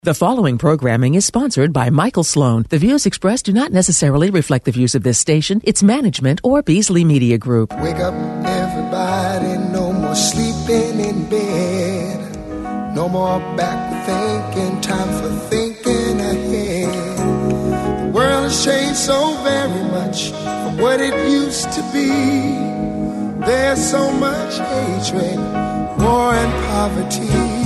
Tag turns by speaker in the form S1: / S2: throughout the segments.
S1: The following programming is sponsored by Michael Sloan. The views expressed do not necessarily reflect the views of this station, its management, or Beasley Media Group.
S2: Wake up, everybody, no more sleeping in bed. No more back thinking, time for thinking ahead. The world has changed so very much from what it used to be. There's so much hatred, war and poverty.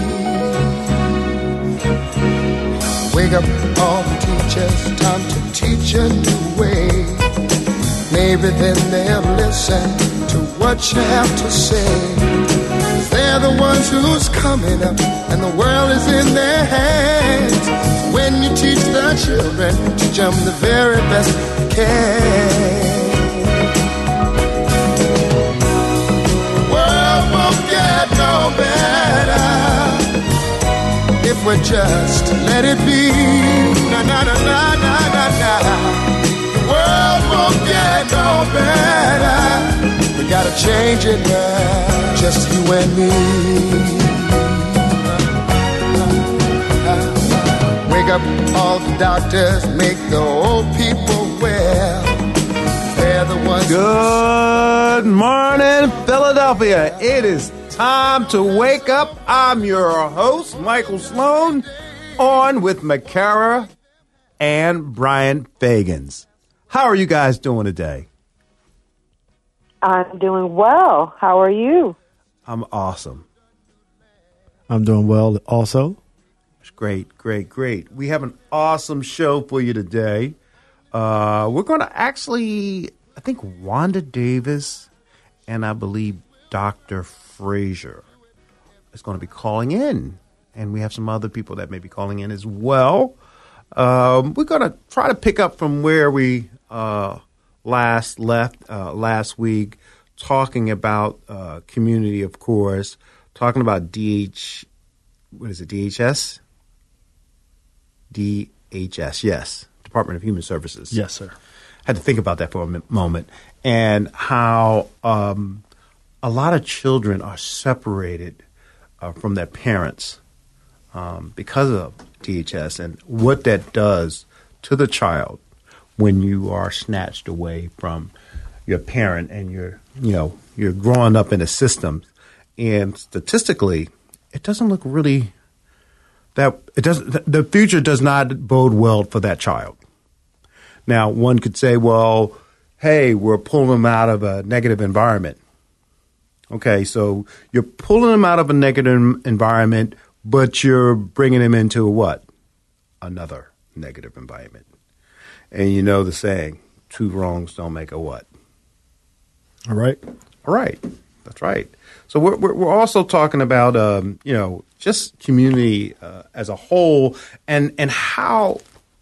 S2: Wake up all the teachers, time to teach a new way. Maybe then they'll listen to what you have to say. They're the ones who's coming up and the world is in their hands. When you teach the children, teach them the very best you can. The world won't get no better if we just let it be. Na na na na na na na. The world won't get no better. We gotta change it now, just you and me. Wake up all the doctors, make the old people well. They're the ones.
S3: Good morning, Philadelphia. It is time to wake up. I'm your host, Michael Sloan, on with McCara and Brian Fagans. How are you guys doing today?
S4: I'm doing well. How are you?
S3: I'm awesome.
S5: I'm doing well also.
S3: Great, great, great. We have an awesome show for you today. We're going to actually, I think Wanda Davis and I believe Dr. Frazier is going to be calling in, and we have some other people that may be calling in as well. We're going to try to pick up from where we last left last week, talking about community, of course, talking about DHS? DHS, yes, Department of Human Services.
S5: Yes, sir.
S3: Had to think about that for a moment, and how a lot of children are separated from their parents because of DHS and what that does to the child when you are snatched away from your parent and you're growing up in a system. And statistically, it doesn't look really the future does not bode well for that child. Now, one could say, well, hey, we're pulling them out of a negative environment. Okay, so you're pulling them out of a negative environment, but you're bringing them into what? Another negative environment. And you know the saying, two wrongs don't make a what?
S5: All right.
S3: All right. That's right. So we're also talking about, just community as a whole and how,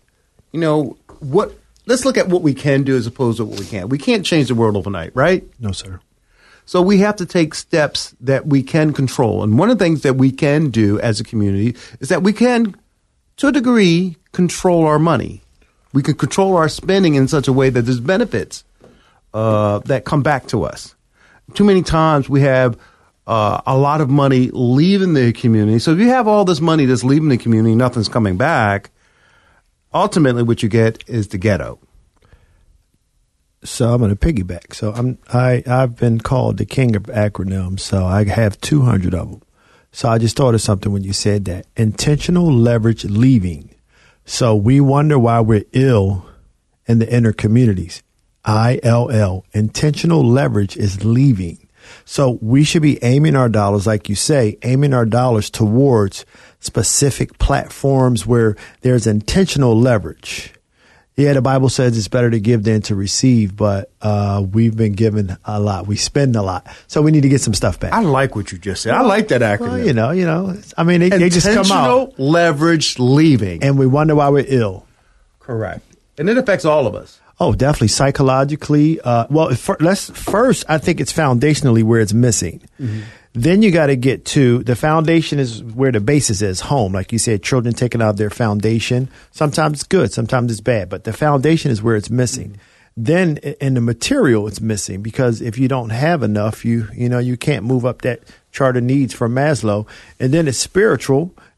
S3: let's look at what we can do as opposed to what we can't. We can't change the world overnight, right?
S5: No, sir.
S3: So we have to take steps that we can control. And one of the things that we can do as a community is that we can, to a degree, control our money. We can control our spending in such a way that there's benefits that come back to us. Too many times we have a lot of money leaving the community. So if you have all this money that's leaving the community, nothing's coming back, ultimately what you get is the ghetto.
S5: So I'm going to piggyback. So I've been called the king of acronyms, so I have 200 of them. So I just thought of something when you said that. Intentional leverage leaving. So we wonder why we're ill in the inner communities. ILL. Intentional leverage is leaving. So we should be aiming our dollars, like you say, aiming our dollars towards specific platforms where there's intentional leverage. Yeah, the Bible says it's better to give than to receive, but we've been given a lot. We spend a lot. So we need to get some stuff back.
S3: I like what you just said. I like that acronym.
S5: Well, I mean, they just come out.
S3: Intentional leverage leaving.
S5: And we wonder why we're ill.
S3: Correct. And it affects all of us.
S5: Oh, definitely. Psychologically. First, I think it's foundationally where it's missing. Mm-hmm. Then you got to get to the foundation is where the basis is, home. Like you said, children taking out their foundation. Sometimes it's good, sometimes it's bad, but the foundation is where it's missing. Mm-hmm. Then in the material, it's missing because if you don't have enough, you can't move up that chart of needs for Maslow. And then it's spiritual.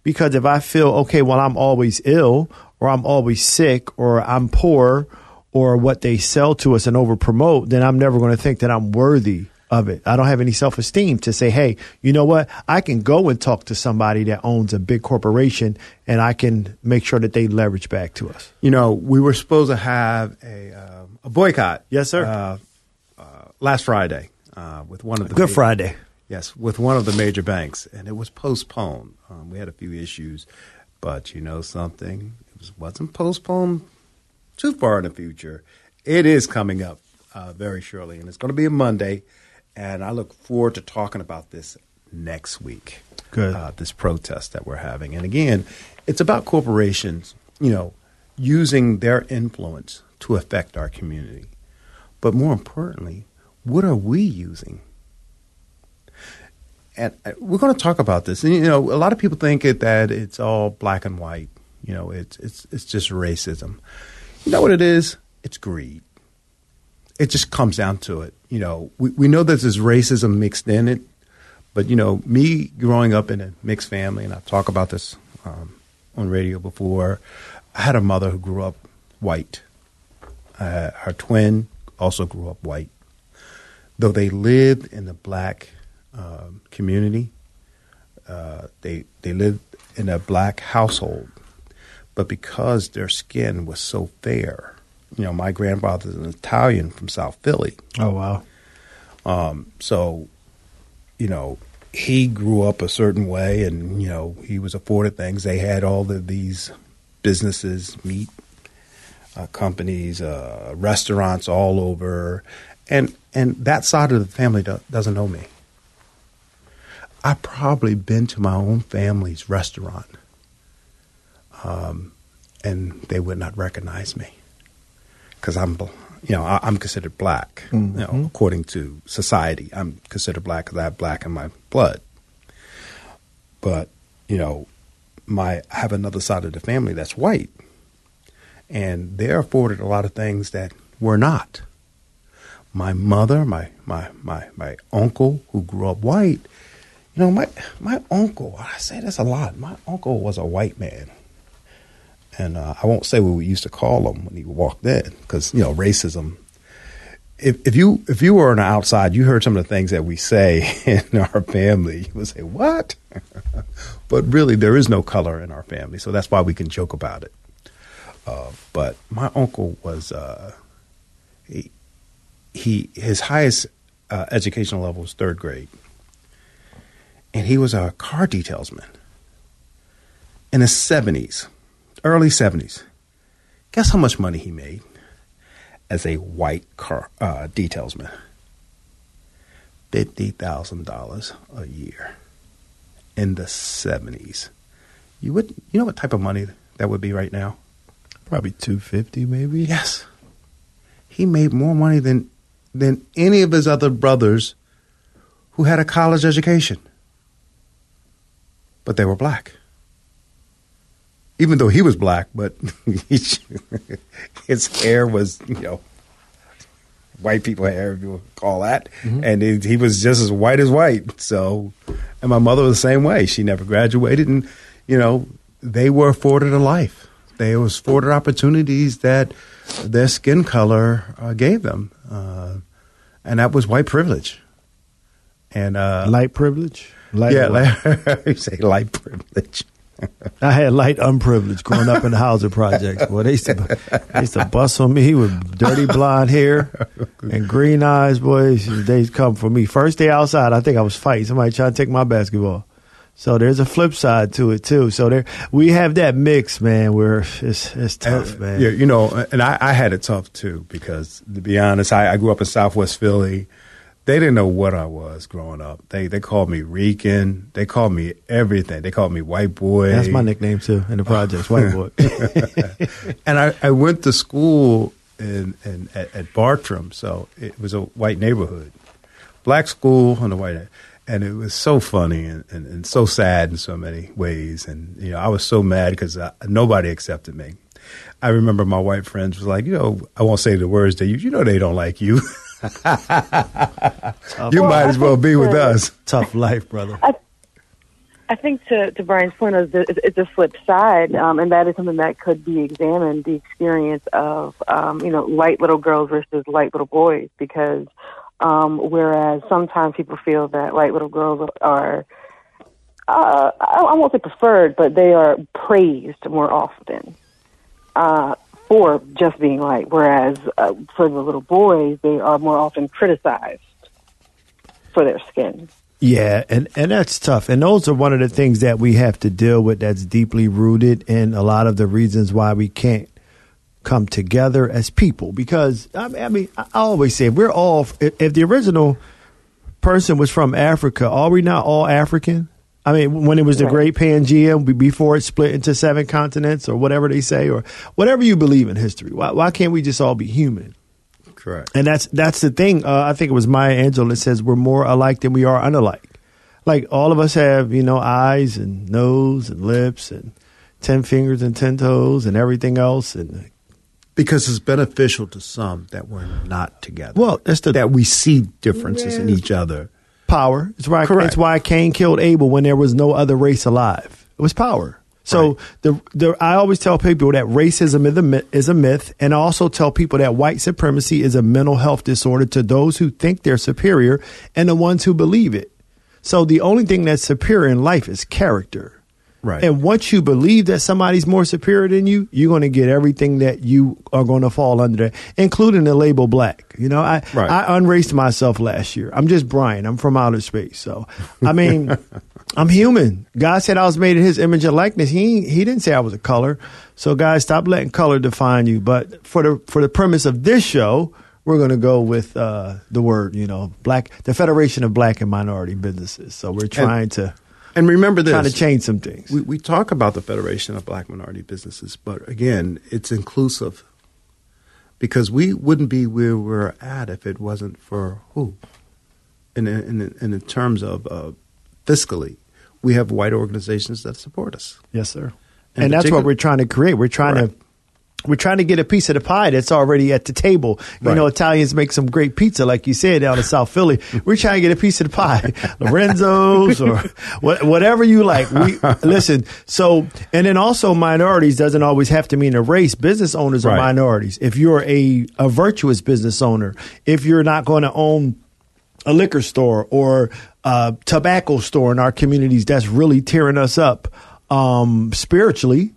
S5: Because if I feel, okay, well, I'm always ill or I'm always sick or I'm poor or what they sell to us and over promote, then I'm never going to think that I'm worthy of it. I don't have any self-esteem to say, hey, you know what? I can go and talk to somebody that owns a big corporation and I can make sure that they leverage back to us.
S3: You know, we were supposed to have a boycott.
S5: Yes, sir.
S3: Last Friday with one of the
S5: Good Friday.
S3: Yes, with one of the major banks, and it was postponed. We had a few issues, but you know something? It wasn't postponed too far in the future. It is coming up very shortly, and it's going to be a Monday, and I look forward to talking about this next week.
S5: Good.
S3: This protest that we're having. And again, it's about corporations, you know, using their influence to affect our community. But more importantly, what are we using? And we're going to talk about this. And, you know, a lot of people think that it's all black and white. You know, it's just racism. You know what it is? It's greed. It just comes down to it. You know, we know that there's racism mixed in it. But, you know, me growing up in a mixed family, and I've talked about this on radio before, I had a mother who grew up white. Her twin also grew up white. Though they lived in the black community. They lived in a black household, but because their skin was so fair, you know, my grandfather's an Italian from South Philly.
S5: Oh, wow.
S3: So, you know, he grew up a certain way and, you know, he was afforded things. They had all of these businesses, meat companies, restaurants all over. And that side of the family doesn't know me. I've probably been to my own family's restaurant, and they would not recognize me because I'm considered black.
S5: Mm-hmm.
S3: You know, according to society, I'm considered black because I have black in my blood. But you know, I have another side of the family that's white, and they're afforded a lot of things that we're not. My mother, my uncle who grew up white. You know, my uncle, I say this a lot, my uncle was a white man. And I won't say what we used to call him when he walked in because, you know, racism. If you were on the outside, you heard some of the things that we say in our family, you would say, what? But really, there is no color in our family. So that's why we can joke about it. But my uncle was, his highest educational level was third grade. And he was a car detailsman in the 70s, early 70s. Guess how much money he made as a white car detailsman? $50,000 a year in the 70s. You know what type of money that would be right now?
S5: Probably $250 maybe.
S3: Yes. He made more money than any of his other brothers who had a college education. But they were black. Even though he was black, but his hair was, you know, white people hair, if you would call that. Mm-hmm. And he was just as white as white. So, and my mother was the same way. She never graduated. And, you know, they were afforded a life. They was afforded opportunities that their skin color gave them. And that was white privilege. And
S5: light privilege?
S3: You say light privilege.
S5: I had light unprivilege growing up in the housing projects. Boy, they used to bust on me with dirty blonde hair and green eyes. Boys, they come for me. First day outside, I think I was fighting somebody trying to take my basketball. So there's a flip side to it too. So we have that mix, man. Where it's tough, man.
S3: Yeah, you know, and I had it tough too because to be honest, I grew up in Southwest Philly. They didn't know what I was growing up. They called me Rican. They called me everything. They called me white boy.
S5: That's my nickname too in the projects, white boy.
S3: And I went to school at Bartram, so it was a white neighborhood, black school on the white. And it was so funny and so sad in so many ways. And you know, I was so mad because nobody accepted me. I remember my white friends was like, you know, I won't say the words they use. You know, they don't like you. You might as well be with us.
S5: Tough life, brother.
S4: I think to Brian's point, it's a flip side, and that is something that could be examined, the experience of, light little girls versus light little boys, because whereas sometimes people feel that light little girls are, I won't say preferred, but they are praised more often for just being light, whereas for the little boys, they are more often criticized for their skin.
S5: Yeah, and that's tough. And those are one of the things that we have to deal with that's deeply rooted in a lot of the reasons why we can't come together as people. Because, I mean, I always say, we're all, if the original person was from Africa, are we not all African? I mean, when it was the Great Pangea, before it split into 7 continents or whatever they say, or whatever you believe in history, why can't we just all be human?
S3: Correct.
S5: And that's the thing. I think it was Maya Angelou that says we're more alike than we are unalike. Like all of us have, eyes and nose and lips and 10 fingers and 10 toes and everything else. And
S3: because it's beneficial to some that we're not together.
S5: Well,
S3: that we see differences in each other.
S5: Power. It's why Cain killed Abel when there was no other race alive. It was power. So I always tell people that racism is a myth, and I also tell people that white supremacy is a mental health disorder to those who think they're superior and the ones who believe it. So the only thing that's superior in life is character.
S3: Right.
S5: And once you believe that somebody's more superior than you, you're going to get everything that you are going to fall under that, including the label black. I unraced myself last year. I'm just Brian. I'm from outer space. So, I mean, I'm human. God said I was made in his image and likeness. He didn't say I was a color. So, guys, stop letting color define you. But for the premise of this show, we're going to go with the word, black, the Federation of Black and Minority Businesses. So we're trying to.
S3: And remember this.
S5: Trying to change some things.
S3: We talk about the Federation of Black Minority Businesses, but again, it's inclusive. Because we wouldn't be where we're at if it wasn't for who? In terms of fiscally, we have white organizations that support us.
S5: Yes, sir. And that's what we're trying to create. We're trying to get a piece of the pie that's already at the table. Italians make some great pizza, like you said, down in South Philly. We're trying to get a piece of the pie, Lorenzo's or whatever you like. Listen. So, and then also minorities doesn't always have to mean a race. Business owners are minorities. If you're a virtuous business owner, if you're not going to own a liquor store or a tobacco store in our communities, that's really tearing us up spiritually.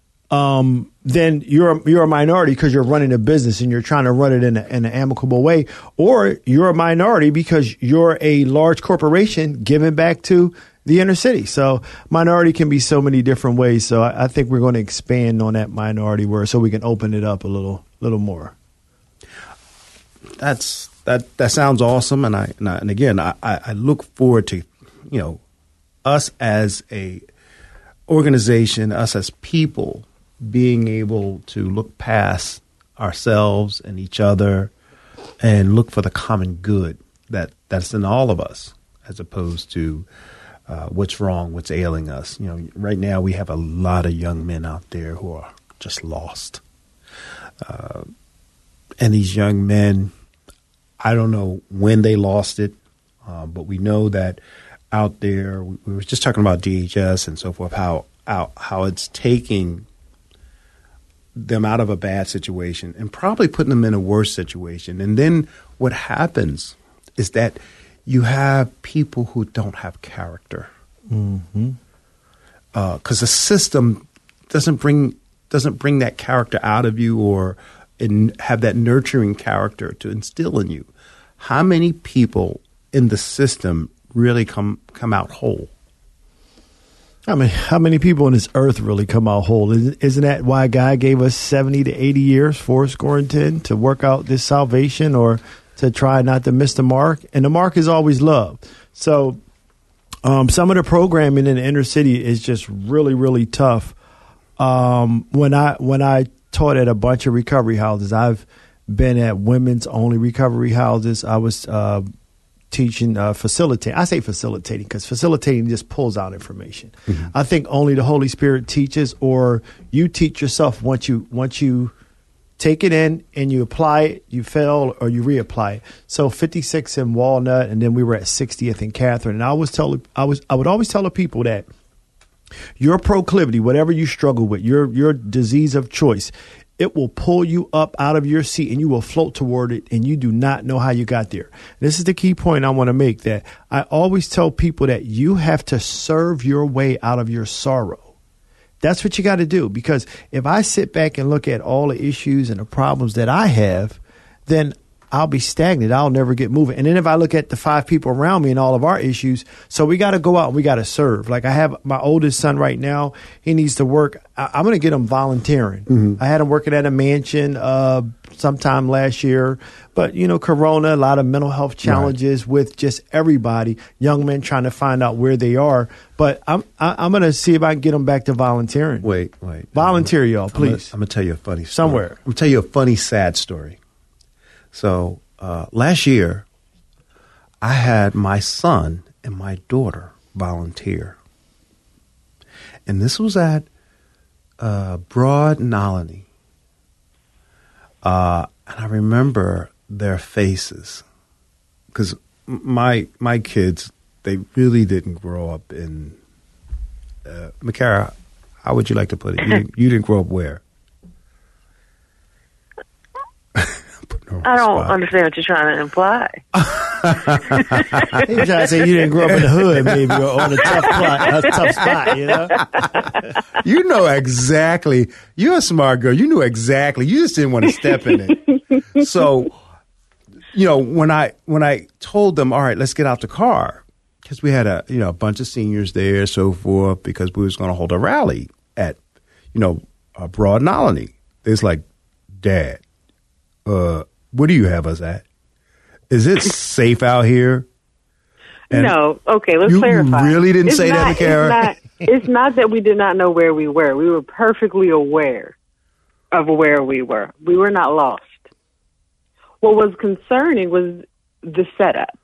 S5: Then you're a minority because you're running a business and you're trying to run it in an amicable way, or you're a minority because you're a large corporation giving back to the inner city. So minority can be so many different ways. So I think we're going to expand on that minority word so we can open it up a little more.
S3: That sounds awesome, and again I look forward to us as a organization, us as people, being able to look past ourselves and each other and look for the common good that's in all of us, as opposed to what's wrong, what's ailing us. Right now we have a lot of young men out there who are just lost. And these young men, I don't know when they lost it, but we know that out there, we were just talking about DHS and so forth, how it's taking them out of a bad situation and probably putting them in a worse situation. And then what happens is that you have people who don't have character. Mm-hmm. 'Cause the system doesn't bring that character out of you or have that nurturing character to instill in you. How many people in the system really come out whole?
S5: I mean, how many people on this earth really come out whole? Isn't that why God gave us 70 to 80 years, 10, to work out this salvation or to try not to miss the mark? And the mark is always love. So some of the programming in the inner city is just really, really tough. When I taught at a bunch of recovery houses, I've been at women's only recovery houses. I was teaching, facilitating. I say facilitating because facilitating just pulls out information. Mm-hmm. I think only the Holy Spirit teaches, or you teach yourself once you take it in and you apply it, you fail or you reapply it. So 56 in Walnut, and then we were at 60th in Catherine. And I would always tell the people that Your proclivity, whatever you struggle with, your disease of choice, it will pull you up out of your seat and you will float toward it, and you do not know how you got there. This is the key point I want to make, that I always tell people that you have to serve your way out of your sorrow. That's what you got to do, because if I sit back and look at all the issues and the problems that I have, then I'll be stagnant. I'll never get moving. And then if I look at the 5 people around me and all of our issues, so we got to go out and we got to serve. Like I have my oldest son right now. He needs to work. I'm going to get him volunteering. Mm-hmm. I had him working at a mansion sometime last year. But, Corona, a lot of mental health challenges with just everybody, young men trying to find out where they are. But I'm going to see if I can get them back to volunteering.
S3: Wait.
S5: Volunteer, y'all, please.
S3: I'm going to tell you a funny story.
S5: Somewhere.
S3: I'm going to tell you a funny, sad story. So last year, I had my son and my daughter volunteer. And this was at Broad Nolany. And I remember their faces, because my kids, they really didn't grow up in McCara, how would you like to put it? You didn't grow up where?
S4: I don't understand what you're trying to imply.
S5: He's trying to say you didn't grow up in the hood, maybe, or on a tough spot,
S3: You know exactly. You're a smart girl. You knew exactly. You just didn't want to step in it. So, when I told them, all right, let's get out the car, because we had a bunch of seniors there, so forth, because we was going to hold a rally at Broad Nolany. It's like, Dad, where do you have us at? Is it safe out here? And
S4: no. Okay, let's clarify.
S3: You really didn't say that, McCara?
S4: It's not that we did not know where we were. We were perfectly aware of where we were. We were not lost. What was concerning was the setup.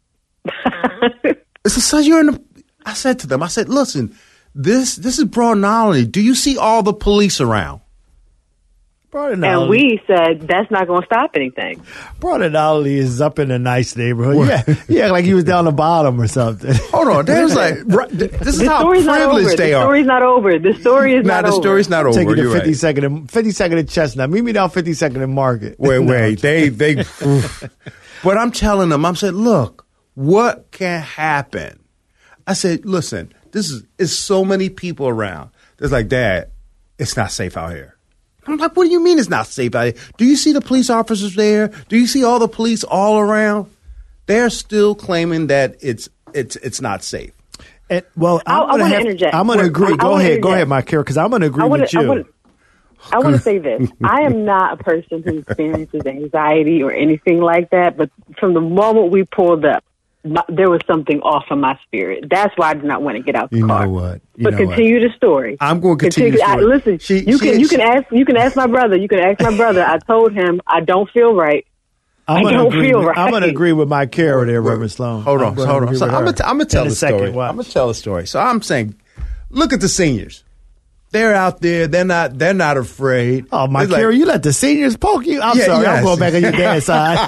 S3: I said to them, listen, this is Broad Nolany. Do you see all the police around?
S4: And we said, that's not going to stop anything.
S5: Broad Nolany is up in a nice neighborhood. Yeah, like he was down the bottom or something.
S3: Hold on. There's this is how privileged they are.
S4: The story's not over. The story is not over.
S3: The story's not over.
S5: Take you to 52nd and Chestnut. Meet me down 52nd and Market.
S3: Wait. They But I'm telling them, I said, look, what can happen? I said, listen, it's so many people around. There's like, Dad, it's not safe out here. I'm like, what do you mean it's not safe out here? Do you see the police officers there? Do you see all the police all around? They're still claiming that it's not safe.
S5: I'm going to interject. I'm going to agree. Go ahead, Mike, because I'm going to agree with you.
S4: I want to say this. I am not a person who experiences anxiety or anything like that, but from the moment we pulled up, there was something off in my spirit. That's why I did not want to get out the car.
S3: You know what?
S4: But continue the story.
S3: I'm going to continue the story.
S4: Listen, you can ask my brother. You can ask my brother. I told him I don't feel right. I don't feel right.
S5: I'm going to agree with Mike Carroll there, Reverend Sloan.
S3: Hold on. So I'm going to tell the story. I'm going to tell the story. So I'm saying, look at the seniors. They're out there. They're not afraid.
S5: Oh, Mike Carroll, you let the seniors poke you? I'm sorry. Yes. I'm going back on your dad's side.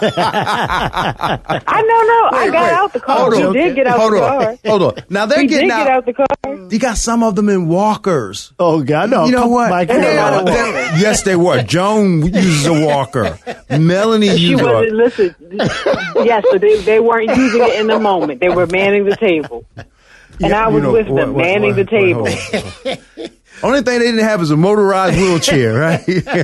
S4: I got out the car. He did get out the car.
S3: Hold on. Now they're getting out.
S4: Get out the car.
S3: You got some of them in walkers.
S5: Oh, God, no.
S3: You know what?
S5: Mike
S3: yes, they were. Joan uses a walker. Melanie uses a walker.
S4: Listen, yes, but they weren't using it in the moment. They were manning the table. And I was with them, manning the table.
S3: Only thing they didn't have is a motorized wheelchair, right?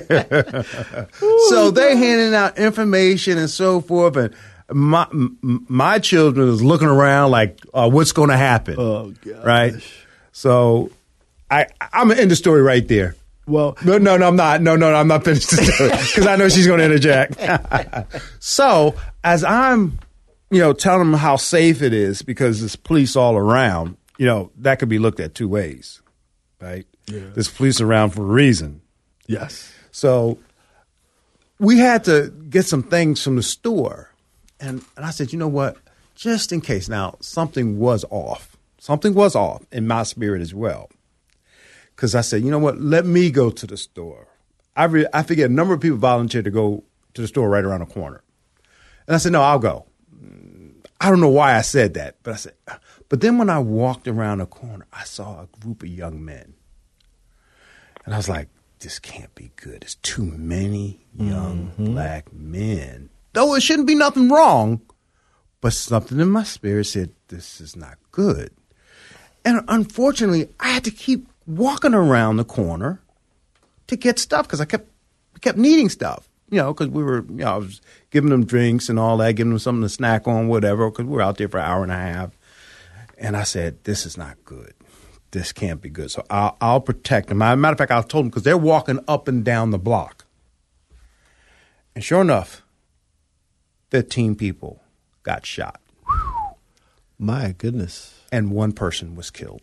S3: So they're handing out information and so forth, and my children is looking around like, what's going to happen?
S5: Oh, God.
S3: Right? So I'm going to end the story right there.
S5: Well,
S3: no, I'm not. No, I'm not finished the story because I know she's going to interject. So as I'm, telling them how safe it is because there's police all around, that could be looked at two ways, right? Yeah. There's police around for a reason.
S5: Yes.
S3: So we had to get some things from the store. And I said, you know what? Just in case. Now, something was off. Something was off in my spirit as well. Because I said, you know what? Let me go to the store. I forget a number of people volunteered to go to the store right around the corner. And I said, no, I'll go. I don't know why I said that. But I said, But then when I walked around the corner, I saw a group of young men. And I was like, this can't be good. There's too many young black men. Though it shouldn't be nothing wrong, but something in my spirit said, this is not good. And unfortunately, I had to keep walking around the corner to get stuff because I kept needing stuff, because we were, I was giving them drinks and all that, giving them something to snack on, whatever, because we were out there for an hour and a half. And I said, this is not good. This can't be good. So I'll protect them. As a matter of fact, I told them because they're walking up and down the block. And sure enough, 15 people got shot.
S5: My goodness.
S3: And one person was killed.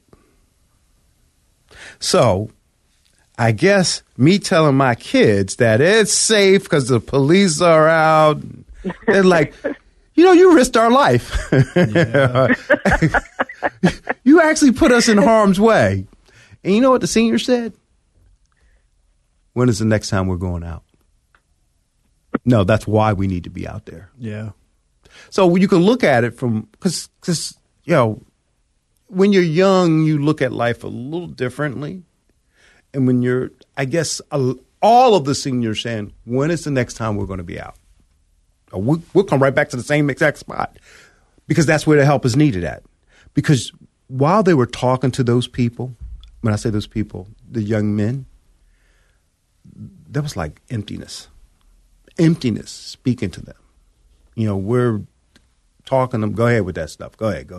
S3: So I guess me telling my kids that it's safe because the police are out, they're like, you risked our life. You actually put us in harm's way. And you know what the senior said? When is the next time we're going out? No, that's why we need to be out there.
S5: Yeah.
S3: So you can look at it from, because when you're young, you look at life a little differently. And when you're, I guess, all of the seniors saying, when is the next time we're going to be out? We'll come right back to the same exact spot because that's where the help is needed at. Because while they were talking to those people, when I say those people, the young men, there was like emptiness speaking to them. We're talking to them. Go ahead with that stuff. Go ahead,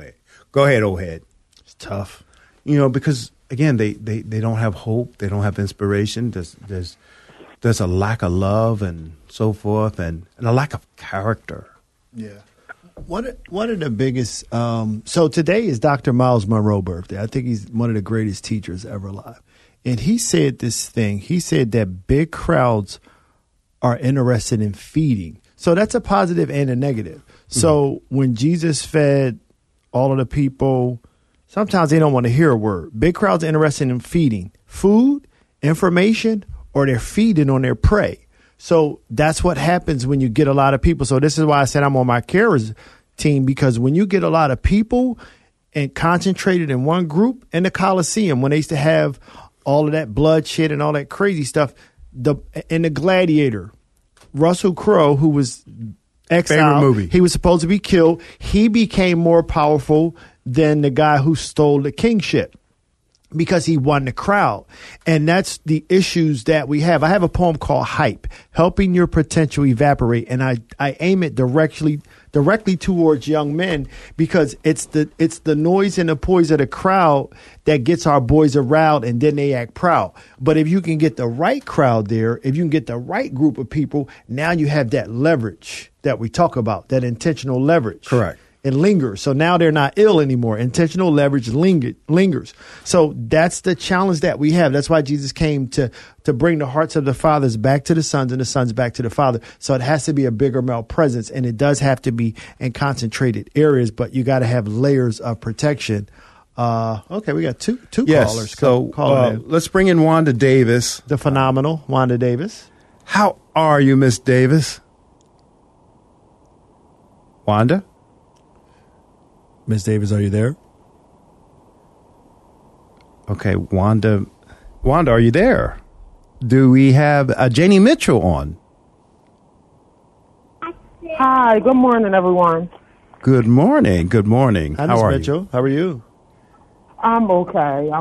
S3: old head.
S5: It's tough.
S3: Because again, they don't have hope. They don't have inspiration. There's a lack of love and so forth, and a lack of character.
S5: Yeah. One of the biggest. So today is Dr. Miles Monroe's birthday. I think he's one of the greatest teachers ever alive. And he said this thing. He said that big crowds are interested in feeding. So that's a positive and a negative. So when Jesus fed all of the people, sometimes they don't want to hear a word. Big crowds are interested in feeding food, information, or they're feeding on their prey. So that's what happens when you get a lot of people. So this is why I said I'm on my carers team, because when you get a lot of people and concentrated in one group in the Coliseum, when they used to have all of that bloodshed and all that crazy stuff, in the Gladiator, Russell Crowe, who was exiled,
S3: favorite movie.
S5: He was supposed to be killed. He became more powerful than the guy who stole the kingship, because he won the crowd. And that's the issues that we have. I have a poem called Hype, helping your potential evaporate. And I aim it directly towards young men, because it's the noise and the poise of the crowd that gets our boys aroused, and then they act proud. But if you can get the right crowd there, if you can get the right group of people, now you have that leverage that we talk about, that intentional leverage.
S3: Correct.
S5: It lingers. So now they're not ill anymore. Intentional leverage lingers. So that's the challenge that we have. That's why Jesus came to bring the hearts of the fathers back to the sons and the sons back to the father. So it has to be a bigger male presence, and it does have to be in concentrated areas, but you got to have layers of protection. Okay, we got two callers.
S3: So let's bring in Wanda Davis.
S5: The phenomenal Wanda Davis.
S3: How are you, Miss Davis? Wanda?
S5: Ms. Davis, are you there?
S3: Okay, Wanda, are you there? Do we have Janie Mitchell on?
S4: Hi, good morning, everyone.
S3: Good morning.
S5: Hi,
S3: How
S5: Ms.
S3: are
S5: Mitchell.
S3: you?
S5: How are you?
S4: I'm okay.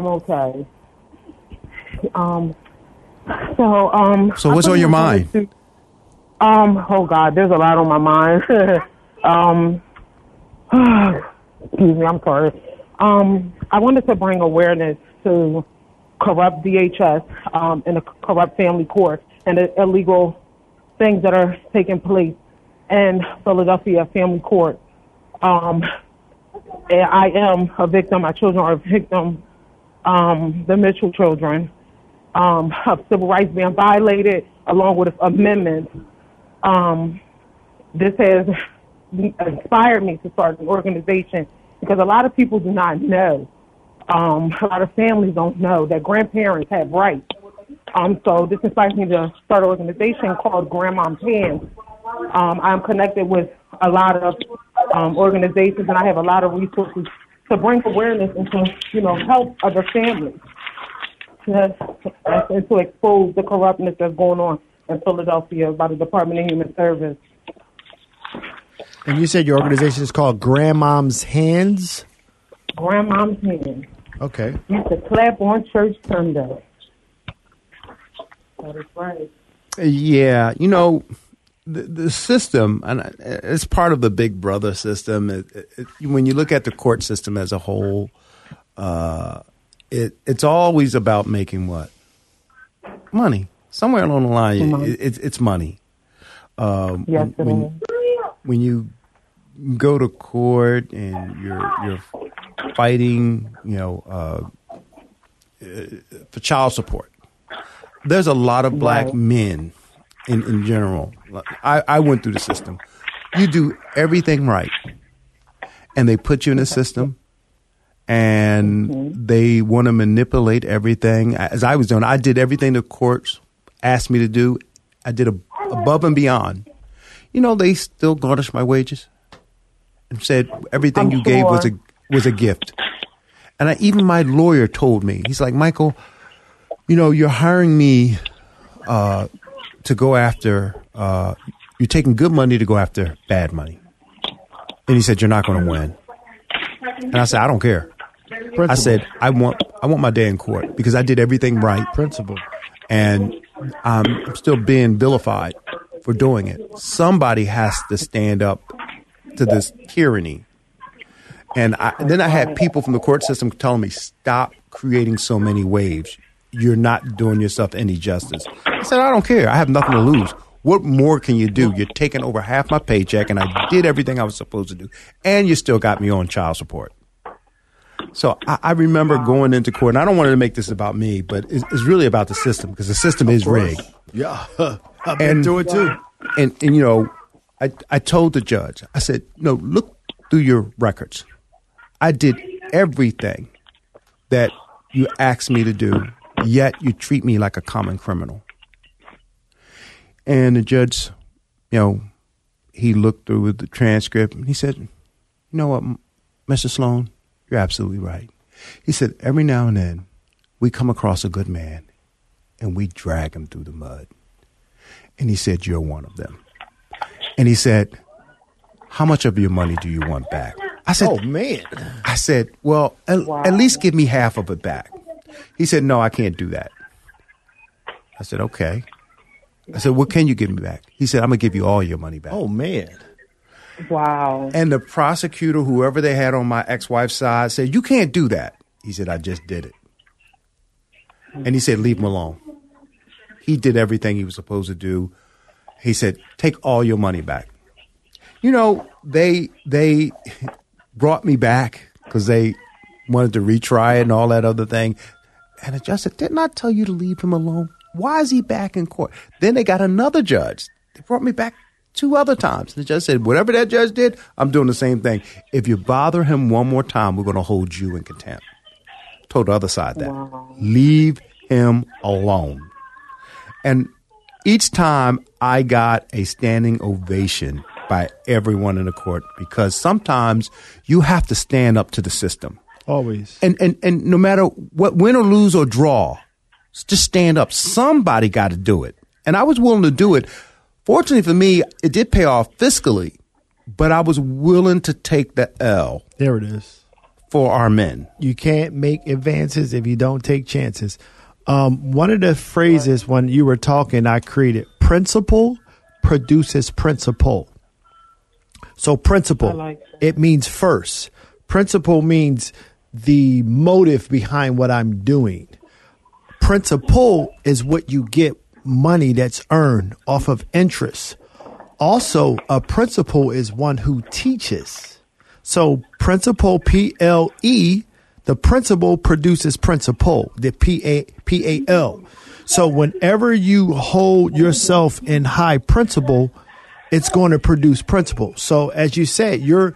S3: So what's on your mind?
S4: Oh God, there's a lot on my mind. Excuse me, I'm sorry. I wanted to bring awareness to corrupt DHS and the corrupt family court and the illegal things that are taking place in Philadelphia family court. And I am a victim. My children are a victim. The Mitchell children of civil rights being violated, along with amendments. This has inspired me to start an organization, because a lot of people do not know. A lot of families don't know that grandparents have rights. So this inspires me to start an organization called Grandmom's Hands. I'm connected with a lot of organizations, and I have a lot of resources
S6: to bring awareness and to, help other families. And to expose the corruptness that's going on in Philadelphia by the Department of Human Service.
S5: And you said your organization is called Grandmom's Hands?
S6: Grandmom's Hands.
S5: Okay.
S6: Used to clap on church Sunday. That is right.
S3: Yeah, the system, and it's part of the Big Brother system. When you look at the court system as a whole, it's always about making what? Money. Somewhere along the line, it's money.
S6: Yes,
S3: when you go to court and you're fighting, for child support, there's a lot of black men in general. I went through the system. You do everything right, and they put you in a system, and they want to manipulate everything. As I was doing, I did everything the courts asked me to do. I did above and beyond. They still garnished my wages and said everything you gave was a gift. And even my lawyer told me, he's like, Michael, you're hiring me to go after, you're taking good money to go after bad money. And he said, you're not going to win. And I said, I don't care. Principle. I said, I want my day in court because I did everything right. Principle. And I'm still being vilified for doing it. Somebody has to stand up to this tyranny. And then I had people from the court system telling me, stop creating so many waves. You're not doing yourself any justice. I said, I don't care. I have nothing to lose. What more can you do? You're taking over half my paycheck, and I did everything I was supposed to do. And you still got me on child support. So I remember going into court, and I don't want to make this about me, but it's really about the system because the system is rigged.
S5: Yeah, I've been through it too.
S3: And I told the judge, I said, no, look through your records. I did everything that you asked me to do, yet you treat me like a common criminal. And the judge, he looked through the transcript and he said, you know what, Mr. Sloan, you're absolutely right. He said, every now and then we come across a good man and we drag him through the mud. And he said, you're one of them. And he said, how much of your money do you want back? I said,
S5: oh, man.
S3: I said, well, at least give me half of it back. He said, no, I can't do that. I said, okay. I said, what can you give me back? He said, I'm going to give you all your money back.
S5: Oh, man.
S6: Wow.
S3: And the prosecutor, whoever they had on my ex-wife's side, said, you can't do that. He said, I just did it. And he said, leave him alone. He did everything he was supposed to do. He said, take all your money back. They brought me back because they wanted to retry it and all that other thing. And the judge said, didn't I tell you to leave him alone? Why is he back in court? Then they got another judge. They brought me back 2 other times. The judge said, whatever that judge did, I'm doing the same thing. If you bother him one more time, we're going to hold you in contempt. Told the other side that. Wow. Leave him alone. And each time I got a standing ovation by everyone in the court because sometimes you have to stand up to the system.
S5: Always.
S3: And no matter what, win or lose or draw, just stand up. Somebody got to do it. And I was willing to do it. Fortunately for me, it did pay off fiscally, but I was willing to take the L.
S5: There it is.
S3: For our men.
S5: You can't make advances if you don't take chances. One of the phrases when you were talking, I created principle produces principle. So principle, it means first. Principle means the motive behind what I'm doing. Principle is what you get money that's earned off of interest. Also, a principal is one who teaches. So principal, P-L-E, the principal produces principal, the P-A-L. So whenever you hold yourself in high principle, it's going to produce principle. So as you said,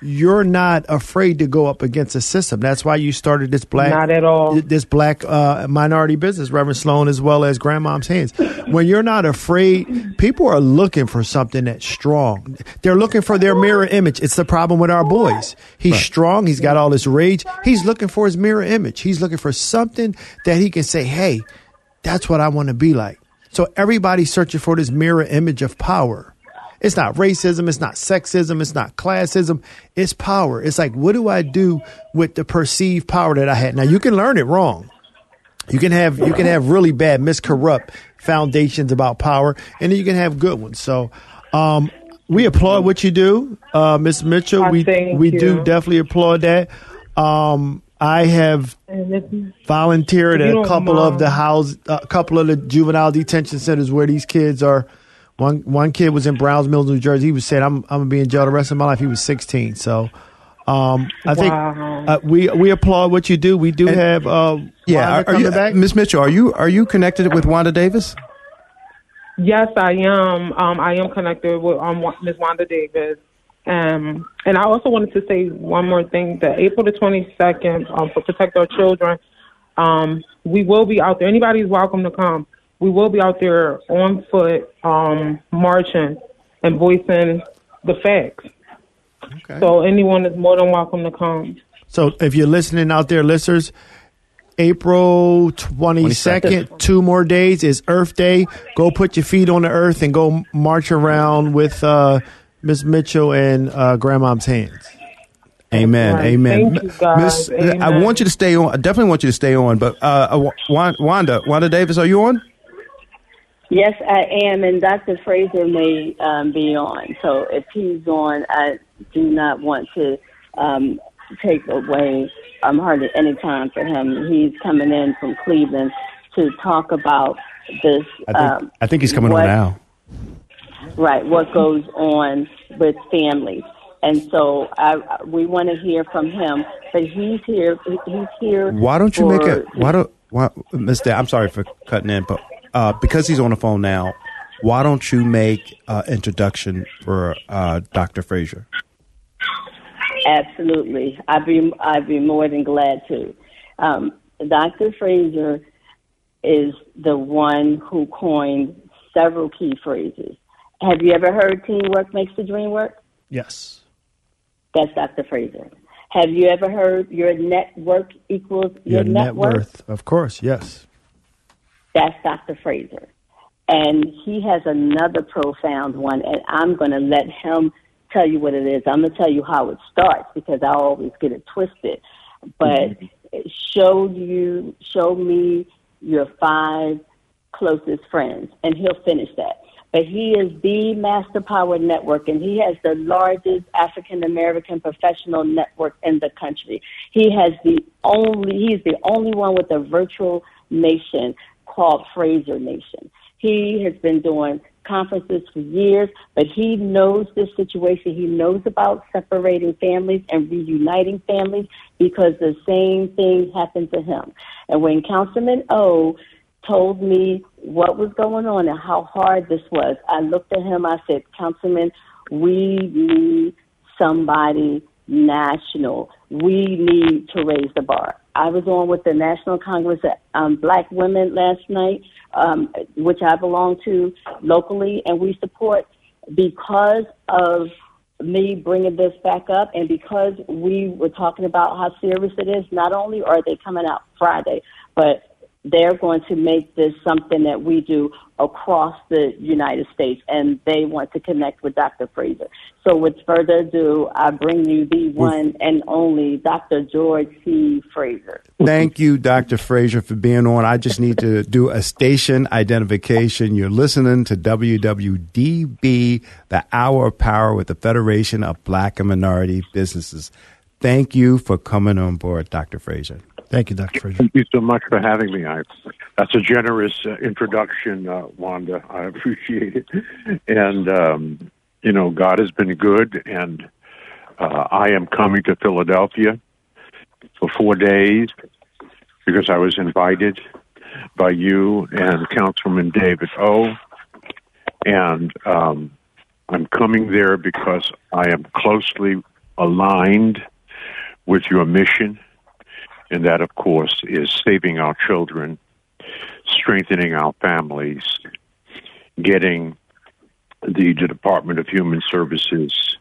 S5: you're not afraid to go up against the system. That's why you started this
S6: Not at all.
S5: minority business, Reverend Sloan, as well as Grandmom's Hands. When you're not afraid, people are looking for something that's strong. They're looking for their mirror image. It's the problem with our boys. He's strong. He's got all this rage. He's looking for his mirror image. He's looking for something that he can say, hey, that's what I want to be like. So everybody's searching for this mirror image of power. It's not racism. It's not sexism. It's not classism. It's power. It's like, what do I do with the perceived power that I had? Now, you can learn it wrong. You can have really bad, miscorrupt foundations about power, and then you can have good ones. So we applaud what you do, Ms. Mitchell. We do definitely applaud that. I have volunteered at a couple of the juvenile detention centers where these kids are. One kid was in Browns Mills, New Jersey. He was saying, "I'm gonna be in jail the rest of my life." He was 16. So, I think we applaud what you do. We do have Wanda coming back.
S3: Ms. Mitchell, are you connected with Wanda Davis?
S6: Yes, I am. I am connected with Ms. Wanda Davis. And I also wanted to say one more thing, that April the 22nd, for Protect Our Children, we will be out there. Anybody's welcome to come. We will be out there on foot, marching and voicing the facts. Okay. So anyone is more than welcome to come.
S5: So if you're listening out there, listeners, April 22nd, 2 more days is Earth Day. Go put your feet on the earth and go march around with Ms. Mitchell and Grandmom's Hands.
S3: Amen.
S6: Right.
S3: Amen.
S6: Thank you, guys. Amen.
S3: I want you to stay on. I definitely want you to stay on. But Wanda Davis, are you on?
S7: Yes, I am, and Dr. Fraser may be on. So if he's on, I do not want to take away hardly any time for him. He's coming in from Cleveland to talk about this.
S3: I think he's coming on now.
S7: Right, what goes on with families. And so we want to hear from him, but he's here. He's here.
S3: Why don't you Mr. I'm sorry for cutting in, but because he's on the phone now, why don't you make introduction for Dr. Fraser?
S7: Absolutely, I'd be more than glad to. Dr. Fraser is the one who coined several key phrases. Have you ever heard "teamwork makes the dream work"?
S5: Yes.
S7: That's Dr. Fraser. Have you ever heard "your network equals your net worth"?
S5: Of course, yes.
S7: That's Dr. Fraser. And he has another profound one, and I'm going to let him tell you what it is. I'm going to tell you how it starts because I always get it twisted. But show me your 5 closest friends, and he'll finish that. But he is the Master Power Network, and he has the largest African-American professional network in the country. He's the only one with a virtual nation called Fraser Nation. He has been doing conferences for years, but he knows this situation. He knows about separating families and reuniting families because the same thing happened to him. And when Councilman O told me what was going on and how hard this was, I looked at him, I said, Councilman, we need somebody national. We need to raise the bar. I was on with the National Congress of Black Women last night, which I belong to locally, and we support because of me bringing this back up and because we were talking about how serious it is. Not only are they coming out Friday, but they're going to make this something that we do across the United States, and they want to connect with Dr. Fraser. So with further ado, I bring you the one and only Dr. George C. Fraser.
S3: Thank you, Dr. Fraser, for being on. I just need to do a station identification. You're listening to WWDB, the Hour of Power with the Federation of Black and Minority Businesses. Thank you for coming on board, Dr. Fraser.
S5: Thank you, Dr. Fraser.
S8: Thank you so much for having me. That's a generous introduction, Wanda. I appreciate it. And, God has been good, and I am coming to Philadelphia for 4 days because I was invited by you and Councilman David O. And I'm coming there because I am closely aligned with your mission, and that, of course, is saving our children, strengthening our families, getting the Department of Human Services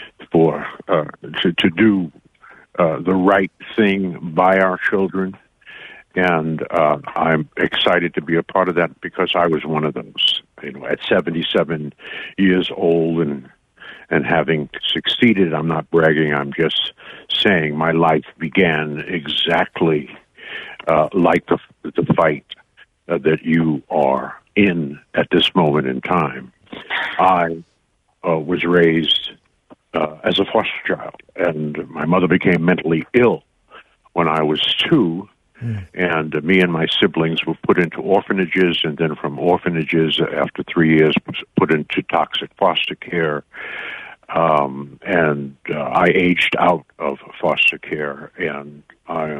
S8: to do the right thing by our children. And I'm excited to be a part of that because I was one of those. At 77 years old and having succeeded, I'm not bragging, I'm just saying my life began exactly like the fight that you are in at this moment in time. I was raised as a foster child, and my mother became mentally ill when I was 2. And me and my siblings were put into orphanages, and then from orphanages, after 3 years, was put into toxic foster care. And I aged out of foster care, and I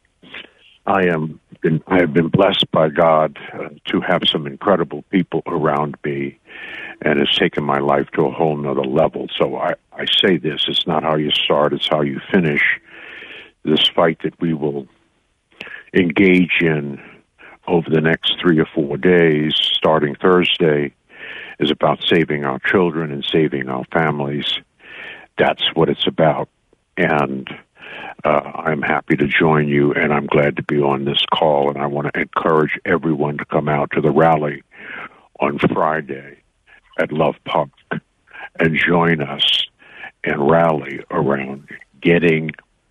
S8: have been blessed by God to have some incredible people around me, and it's taken my life to a whole nother level. So I say this: it's not how you start; it's how you finish. This fight that we will engage in over the next 3 or 4 days, starting Thursday, is about saving our children and saving our families. That's what it's about. And I'm happy to join you, and I'm glad to be on this call. And I want to encourage everyone to come out to the rally on Friday at Love Park and join us and rally around getting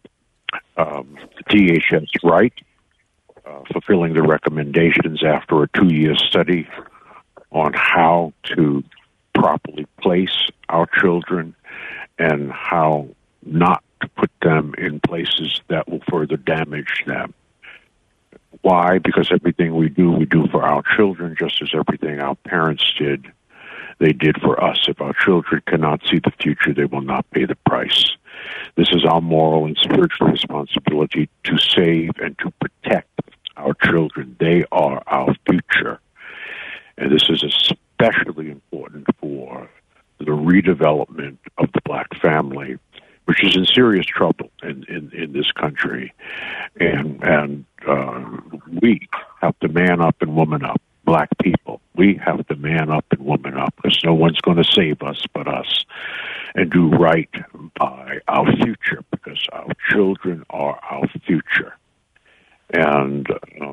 S8: DHS right, fulfilling the recommendations after a 2-year study on how to properly place our children and how not to put them in places that will further damage them. Why? Because everything we do for our children, just as everything our parents did, they did for us. If our children cannot see the future, they will not pay the price. This is our moral and spiritual responsibility to save and to protect our children. They are our future. And this is especially important for the redevelopment of the black family, which is in serious trouble in this country. And we have to man up and woman up, black people. We have to man up and woman up, because no one's going to save us but us, and do right by our future, because our children are our future. And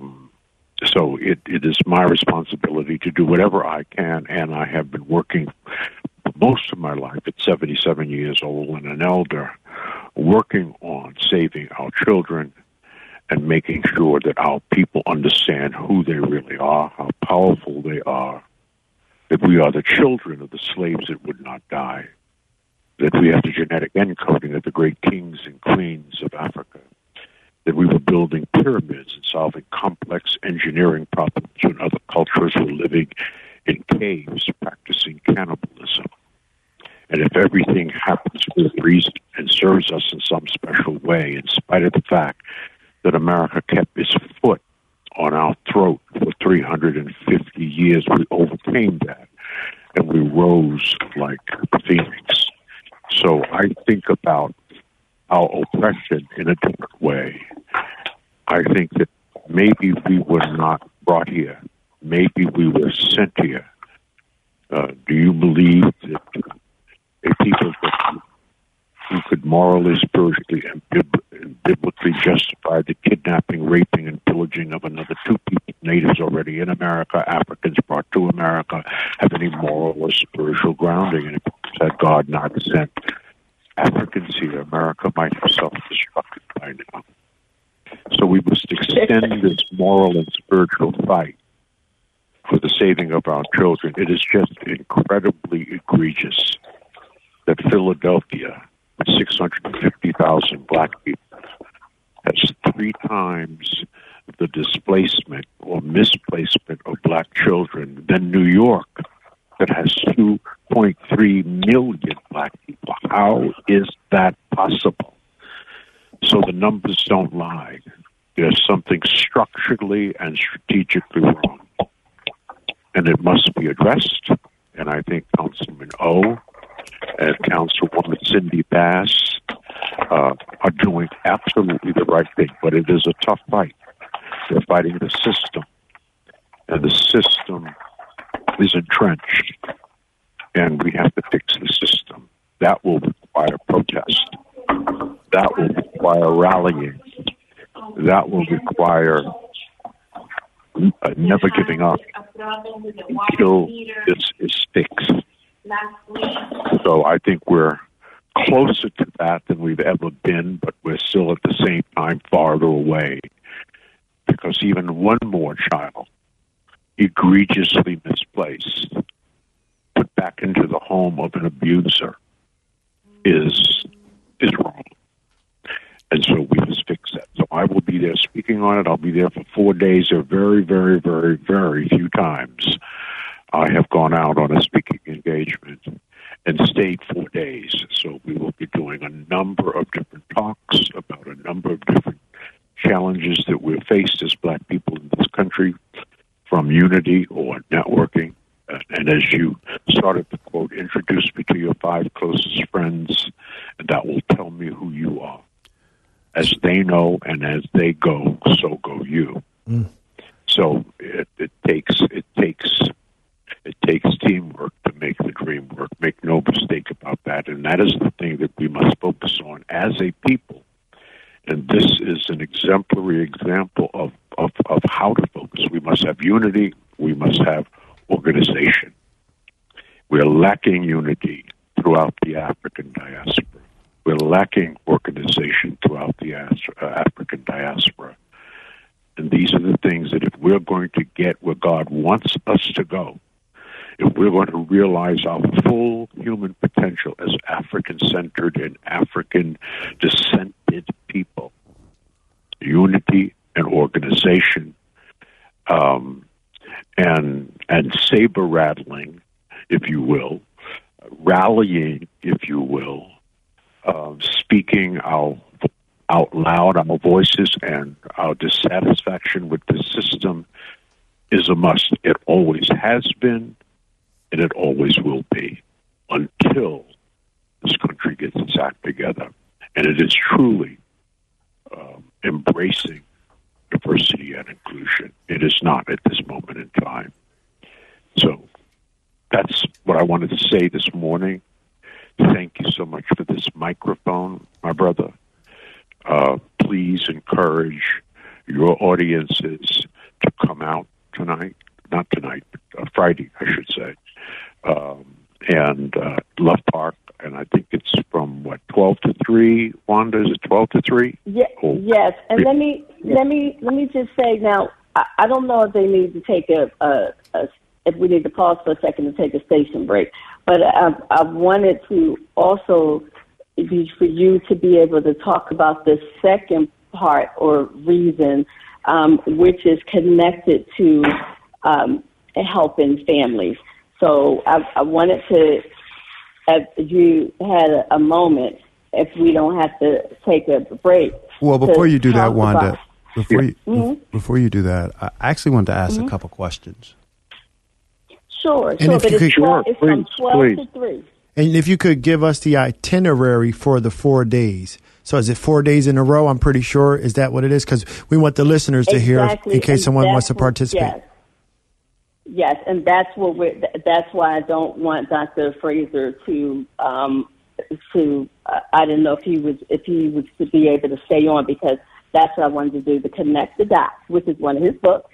S8: so it is my responsibility to do whatever I can, and I have been working most of my life at 77 years old and an elder, working on saving our children and making sure that our people understand who they really are, how powerful they are, that we are the children of the slaves that would not die, that we have the genetic encoding of the great kings and queens of Africa, that we were building pyramids and solving complex engineering problems when other cultures were living in caves practicing cannibalism. And if everything happens for a reason and serves us in some special way, in spite of the fact that America kept its foot on our throat for 350 years, we overcame that, and we rose like the phoenix. So I think about our oppression in a different way. I think that maybe we were not brought here. Maybe we were sent here. Do you believe that a people who could morally, spiritually, and biblically justify the kidnapping, raping, and pillaging of another 2 people, natives already in America, Africans brought to America, have any moral or spiritual grounding? And if had God not sent Africans here, America might have self-destructed by now. So we must extend this moral and spiritual fight for the saving of our children. It is just incredibly egregious that Philadelphia, with 650,000 black people, has 3 times the displacement or misplacement of black children than New York, that has 2.3 million black people. How is that possible? So the numbers don't lie. There's something structurally and strategically wrong, and it must be addressed. And I think Councilman O and Councilwoman Cindy Bass are doing absolutely the right thing, but it is a tough fight. They're fighting the system, and the system is entrenched, and we have to fix the system. That will require protest. That will require rallying. That will require never giving up until this is fixed. So I think we're closer to that than we've ever been, but we're still at the same time farther away, because even one more child egregiously misplaced, put back into the home of an abuser, is wrong. And so we must fix that. So I will be there speaking on it. I'll be there for 4 days. There are very, very, very, very few times I have gone out on a speaking engagement and stayed 4 days. So we will be doing a number of different talks about a number of different challenges that we're faced as Black people in this country, from unity or networking. And as you started to quote, introduce me to your 5 closest friends, and that will tell me who you are. As they know and as they go, so go you. So it takes teamwork to make the dream work. Make no mistake about that. And that is the thing that we must focus on as a people. And this is an exemplary example of how to focus. We must have unity. We must have organization. We're lacking unity throughout the African diaspora. We're lacking organization throughout the African diaspora. And these are the things that if we're going to get where God wants us to go, if we're going to realize our full human potential as African-centered and African-descended people, unity and organization, and saber-rattling, if you will, rallying, if you will, speaking out loud our voices and our dissatisfaction with the system is a must. It always has been, and it always will be, until this country gets its act together. And it is truly embracing diversity and inclusion. It is not at this moment in time. So that's what I wanted to say this morning. Thank you so much for this microphone, my brother. Please encourage your audiences to come out tonight, not tonight, but Friday, I should say, and Love Park. And I think it's from 12 to 3. Wanda, is it 12 to 3?
S7: Yeah, yes. And let me just say now, I don't know if they need to take if we need to pause for a second to take a station break, but I wanted to also be for you to be able to talk about the second part or reason, which is connected to helping families. So I wanted to, if you had a moment, if we don't have to take a break.
S3: Well, before you do that, Wanda, before you do that, I actually wanted to ask a couple questions.
S7: Sure,
S5: and
S7: but it's from 12 to 3.
S5: And if you could give us the itinerary for the 4 days. So is it 4 days in a row? I'm pretty sure. Is that what it is? Because we want the listeners to hear in case someone wants to participate.
S7: Yes, and that's that's why I don't want Dr. Fraser to I didn't know if he was to be able to stay on, because that's what I wanted to do, to connect the dots, which is one of his books,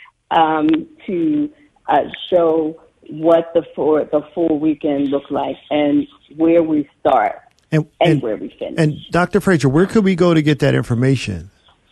S7: to show what the full weekend looked like and where we start and where we finish.
S5: And Dr. Fraser, where could we go to get that information?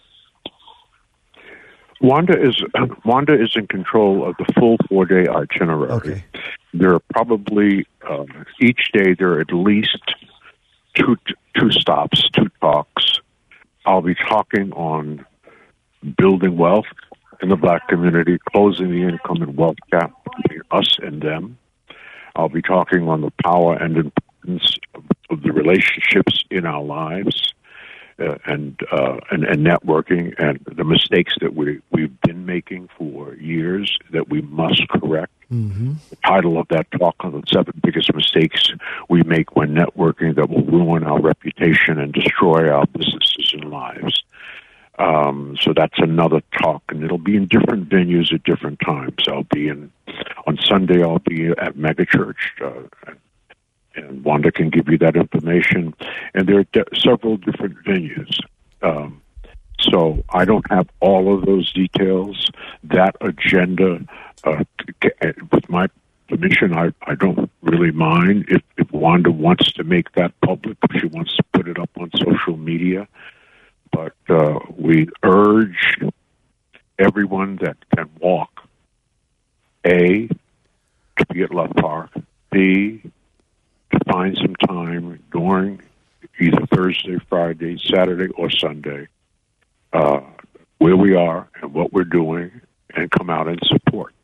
S8: Wanda is in control of the full 4-day itinerary.
S5: Okay.
S8: There are probably each day there are at least two stops, 2 talks. I'll be talking on building wealth in the Black community, closing the income and wealth gap between us and them. I'll be talking on the power and importance of the relationships in our lives, and networking, and the mistakes that we've been making for years that we must correct.
S5: Mm-hmm.
S8: The title of that talk on the 7 biggest mistakes we make when networking that will ruin our reputation and destroy our businesses and lives. So that's another talk, and it'll be in different venues at different times. On Sunday, I'll be at Megachurch, and Wanda can give you that information. And there are several different venues. So I don't have all of those details. That agenda, with my permission, I don't really mind if Wanda wants to make that public, if she wants to put it up on social media. But we urge everyone that can walk, A, to be at Love Park, B, to find some time during either Thursday, Friday, Saturday, or Sunday, where we are and what we're doing, and come out and support.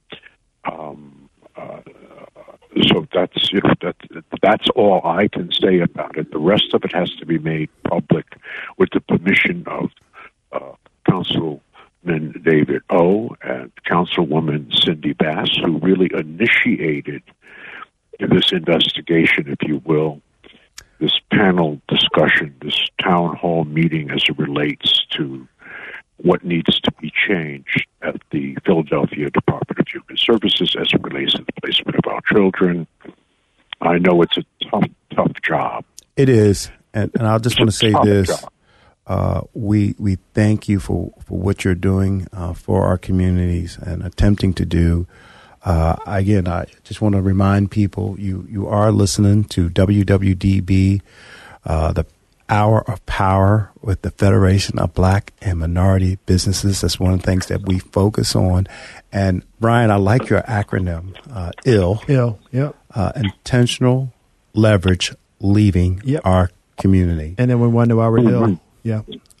S8: So that's all I can say about it. The rest of it has to be made public with the permission of Councilman David O. and Councilwoman Cindy Bass, who really initiated this investigation, if you will, this panel discussion, this town hall meeting as it relates to what needs to be changed at the Philadelphia Department of Human Services as it relates to the placement of our children. I know it's a tough job.
S3: It is, and I just want to say this. We thank you for what you're doing for our communities and attempting to do. Again, I just want to remind people you are listening to WWDB, the Hour of Power with the Federation of Black and Minority Businesses. That's one of the things that we focus on. And Brian, I like your acronym, ILL.
S5: Yep.
S3: Intentional Leverage Leaving Our Community.
S5: And then we wonder why we're ill. Yeah.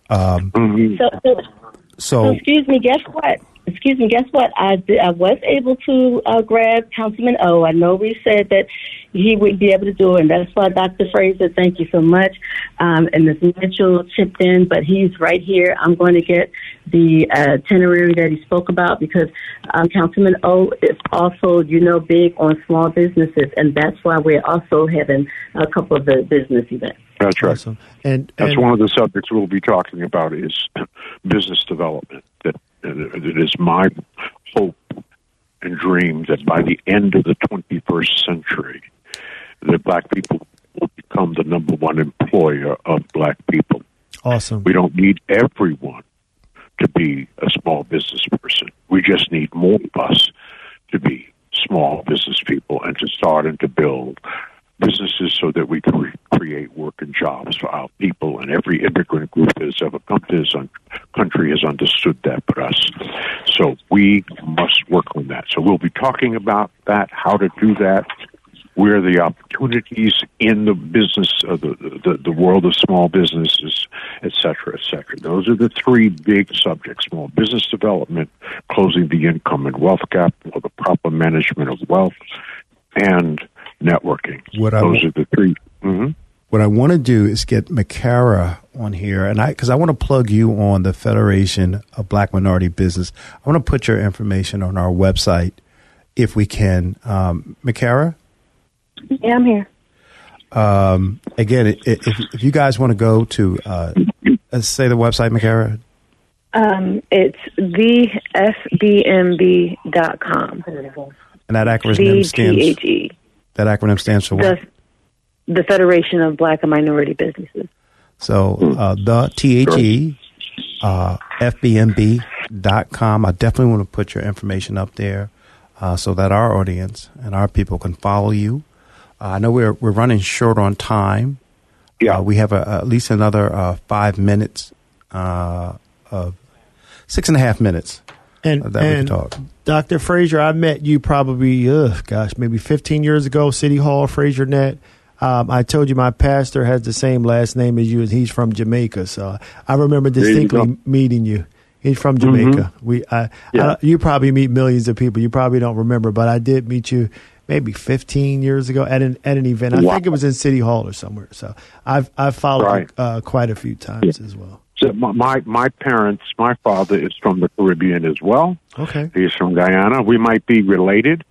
S7: So excuse me, guess what? I was able to grab Councilman O. I know we said that he would be able to do it, and that's why Dr. Fraser, thank you so much. And Ms. Mitchell chipped in, but he's right here. I'm going to get the itinerary that he spoke about, because Councilman O is also, big on small businesses, and that's why we're also having a couple of the business events.
S8: That's right.
S5: Awesome. And
S8: that's one of the subjects we'll be talking about is business development. It is my hope and dream that by the end of the 21st century, that Black people will become the number one employer of Black people.
S5: Awesome.
S8: We don't need everyone to be a small business person. We just need more of us to be small business people and to start and to build businesses so that we can create work and jobs for our people. And every immigrant group that has ever come to this country has understood that but us. So we must work on that. So we'll be talking about that, how to do that, where the opportunities in the business of the world of small businesses, et cetera, et cetera. Those are the three big subjects: small business development, closing the income and wealth gap, or the proper management of wealth, and networking. Those are the three. Mm-hmm.
S3: What I want to do is get Makara on here, and because I want to plug you on the Federation of Black Minority Business. I want to put your information on our website if we can. Makara?
S4: Yeah, I'm here.
S3: Again, if you guys want to go to, say the website, Makara.
S4: It's thefbmb.com.
S3: And that acronym stands.
S4: THE.
S3: That acronym stands for what?
S4: The Federation of Black and Minority Businesses.
S3: So the THE, FBMB.com. I definitely want to put your information up there so that our audience and our people can follow you. I know we're running short on time.
S8: Yeah,
S3: we have at least another 5 minutes, 6.5 minutes that we can talk.
S5: Dr. Fraser, I met you probably, maybe 15 years ago, City Hall, Fraser Net. I told you my pastor has the same last name as you, and he's from Jamaica. So I remember distinctly meeting you. He's from Jamaica. Mm-hmm. You probably meet millions of people. You probably don't remember, but I did meet you maybe 15 years ago at an event. I think it was in City Hall or somewhere. So I've followed quite a few times as well.
S8: So my parents, my father is from the Caribbean as well.
S5: Okay.
S8: He's from Guyana. We might be related.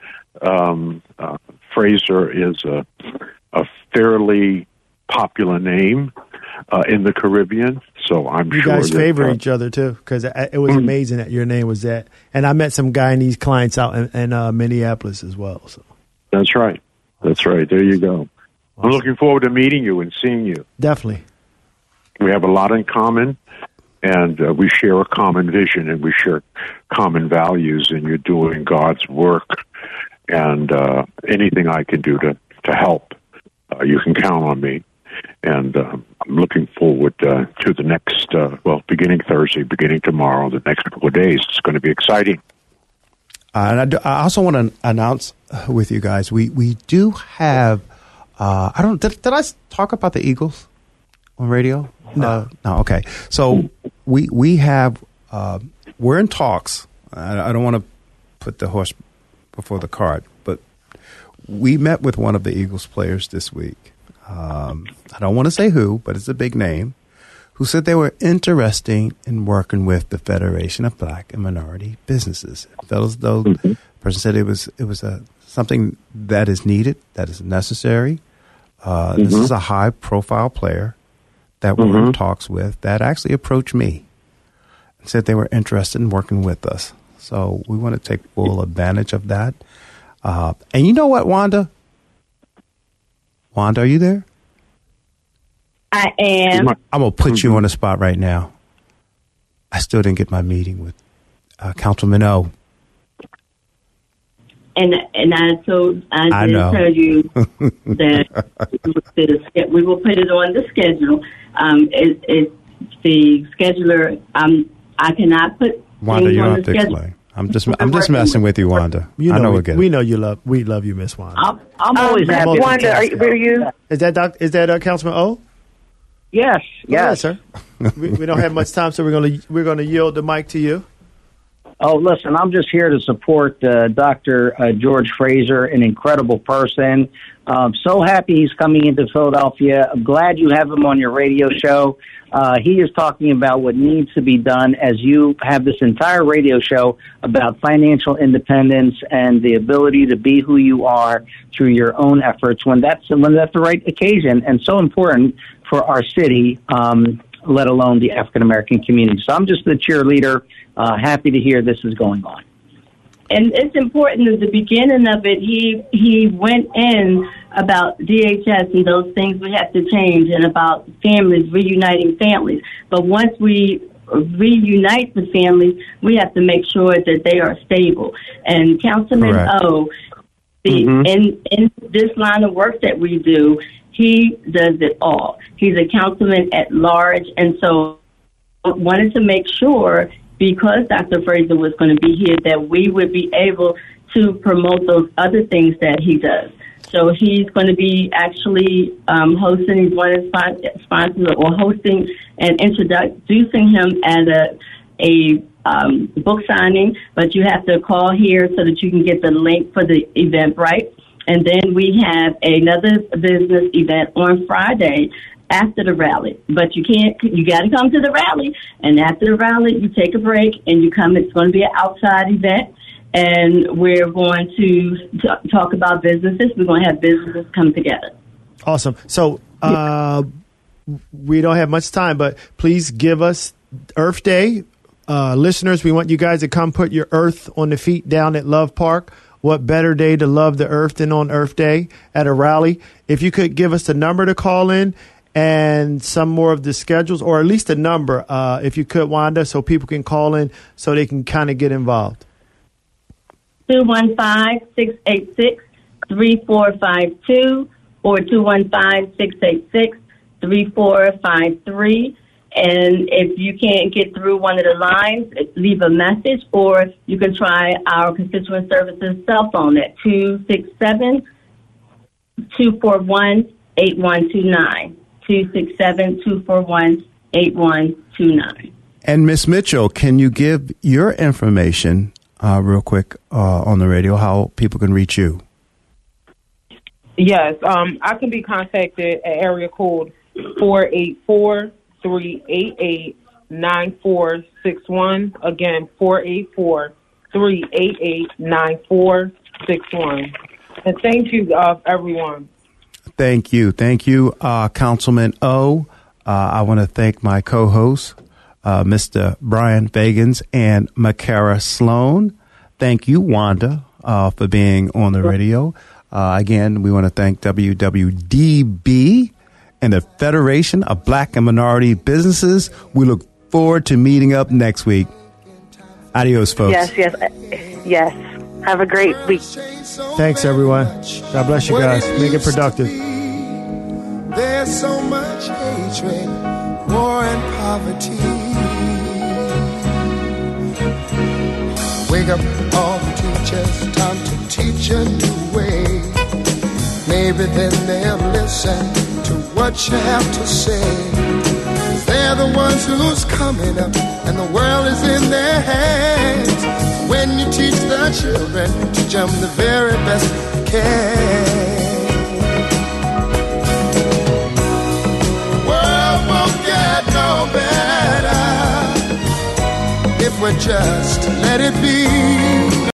S8: Fraser is a fairly popular name in the Caribbean, so I'm sure
S5: you guys favor each other too, because it was amazing that your name was that. And I met some Guyanese clients out in Minneapolis as well. So
S8: that's right. That's right. There you go. Awesome. I'm looking forward to meeting you and seeing you.
S5: Definitely.
S8: We have a lot in common, and we share a common vision, and we share common values, and you're doing God's work. And anything I can do to help, you can count on me. And I'm looking forward to the next, beginning Thursday, beginning tomorrow, the next couple of days. It's going to be exciting.
S3: And I also want to announce with you guys, we do have, did I talk about the Eagles on radio?
S5: No.
S3: No, okay. So we have, we're in talks. I don't want to put the horse before the cart, but we met with one of the Eagles players this week. I don't want to say who, but it's a big name, who said they were interested in working with the Federation of Black and Minority Businesses. It felt as though the person said it was something that is needed, that is necessary. This is a high-profile player that we're in talks with that actually approached me and said they were interested in working with us. So we want to take full advantage of that. And you know what, Wanda? Wanda, are you there?
S7: I am.
S3: I'm going to put you on the spot right now. I still didn't get my meeting with Councilman O.
S7: And I did tell you that we will put it on the schedule. It's the scheduler. I cannot put
S3: Wanda,
S7: things
S3: you
S7: on
S3: don't have
S7: the
S3: to
S7: schedule.
S3: explain. I'm just messing with you, Wanda.
S5: We know you love. We love you, Miss Wanda.
S9: I'm always happy.
S4: Wanda, were you?
S5: Is that Councilman O?
S9: Yes.
S5: Go ahead, sir. we don't have much time, so we're gonna yield the mic to you.
S9: Oh, listen, I'm just here to support Dr. George Fraser, an incredible person. So happy he's coming into Philadelphia. I'm glad you have him on your radio show. He is talking about what needs to be done as you have this entire radio show about financial independence and the ability to be who you are through your own efforts when that's the right occasion, and so important for our city, let alone the African-American community. So I'm just the cheerleader. Happy to hear this is going on.
S7: And it's important at the beginning of it, he went in about DHS and those things we have to change and about families, reuniting families. But once we reunite the families, we have to make sure that they are stable. And Councilman O, in this line of work that we do, he does it all. He's a councilman at large, and so I wanted to make sure, because Dr. Fraser was going to be here, that we would be able to promote those other things that he does. So he's going to be actually hosting, he's one of the sponsors, or hosting and introducing him at a book signing, but you have to call here so that you can get the link for the Eventbrite. And then we have another business event on Friday after the rally. But you got to come to the rally. And after the rally, you take a break and you come. It's going to be an outside event. And we're going to talk about businesses. We're going to have businesses come together.
S5: Awesome. So we don't have much time, but please give us Earth Day. Listeners, we want you guys to come put your earth on the feet down at Love Park. What better day to love the earth than on Earth Day at a rally? If you could give us the number to call in and some more of the schedules, or at least a number, if you could, Wanda, so people can call in so they can kind of get involved.
S7: 215-686-3452 or 215-686-3453. And if you can't get through one of the lines, leave a message, or you can try our constituent services cell phone at 267-241-8129. 267-241-8129.
S3: And Ms. Mitchell, can you give your information real quick on the radio, how people can reach you?
S6: Yes, I can be contacted at area code 484-388-9461. Again, 484-388-9461. And thank you, everyone.
S3: Thank you. Thank you, Councilman O. I want to thank my co-hosts, Mr. Brian Vagans and Makara Sloan. Thank you, Wanda, for being on the radio. Again, we want to thank WWDB and the Federation of Black and Minority Businesses. We look forward to meeting up next week. Adios, folks.
S4: Yes. Have a great week.
S5: Thanks, everyone. God bless you guys. Make it productive.
S2: There's so much hatred, war, and poverty. Wake up all the teachers, time to teach a new way. Maybe then they'll listen to what you have to say. They're the ones who's coming up, and the world is in their hands. When you teach the children, teach them the very best you can. The world won't get no better if we just let it be.